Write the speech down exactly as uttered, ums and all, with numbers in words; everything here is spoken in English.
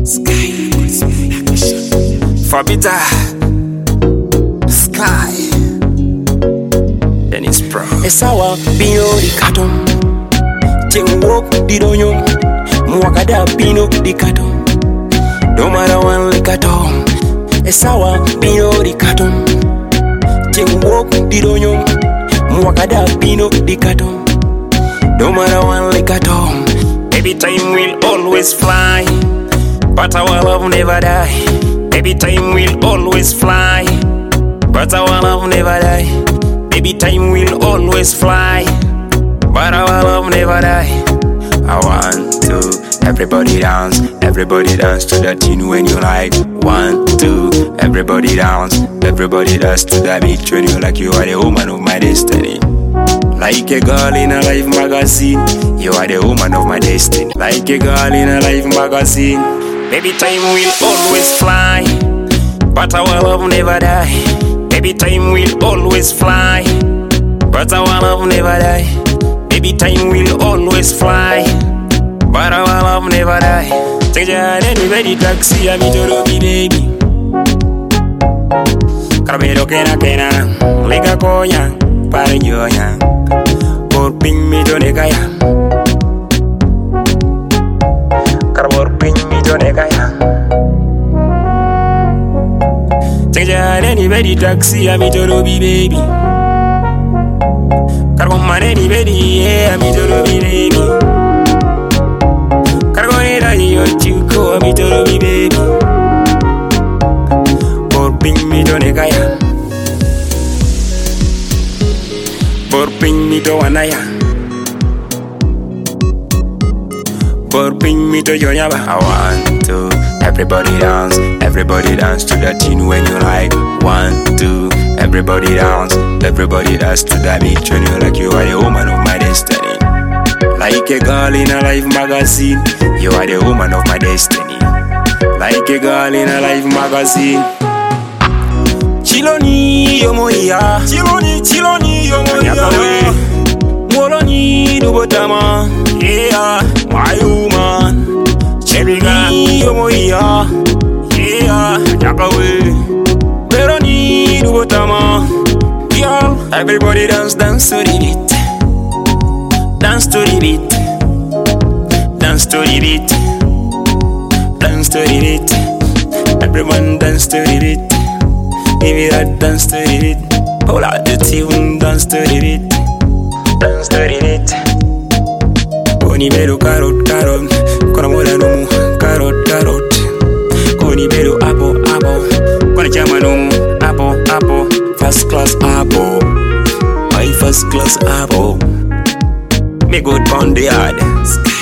Sky Fabita Sky Dennis Pro Esawa Pino di Katon Chewok di Donyom Mwakada Pino di Katon Domara wan li Katon Esawa Pino di Katon Chewok di Donyom Mwakada Pino di Katon Domara wan li Katon. Every time we'll always fly, but our love never die. Every time we'll always fly, but our love never die. Every time we'll always fly, but our love never die. I want to everybody dance, everybody dance to the tune when you like. One, two, everybody dance, everybody dance to the beat when you like. You are the woman of my destiny. Like a girl in a Life magazine, you are the woman of my destiny. Like a girl in a Life magazine. Every time we'll always fly, but our love never die. Every time we'll always fly, but our love never die. Every time we'll always fly, but our love never die. Take your anybody taxi, I'm to Ruby baby. Carmelo kena kena, lega konya, pareñonya. Por ping mi to negaya, Carbor ping mi to negaya. Take your anybody taxi, I'm to Ruby baby. Carbon man anybody, yeah, I'm to Ruby baby. Carbon era yo chico, I'm to Ruby baby. Por ping mi to negaya. Por ping me to wanaya, por ping me to yonyaba. I want to everybody dance, everybody dance to the tune when you like. One, two, everybody dance, everybody dance to the beat when you like. You are the woman of my destiny. Like a girl in a Life magazine, you are the woman of my destiny. Like a girl in a Life magazine. Chiloni yomoya, Chiloni, Chiloni, yomoya. Moloni dubotama, Yeah, my woman. Chiloni, yomoya, yeah, Jakawe. Veroni dubotama. Girl, Everybody dance, dance to the beat. Dance to the beat. Dance to the beat. Dance to the beat. Everyone dance to the beat. Give me that dance to the beat. Pull out the tune, dance to the beat. Dance to the beat. Koni beru carrot, carrot. Kona mola nomu, carrot, carrot. Koni beru apple, apple. Kona chama nomu, apple, apple. First class apple. My first class apple. Me good pound the yard.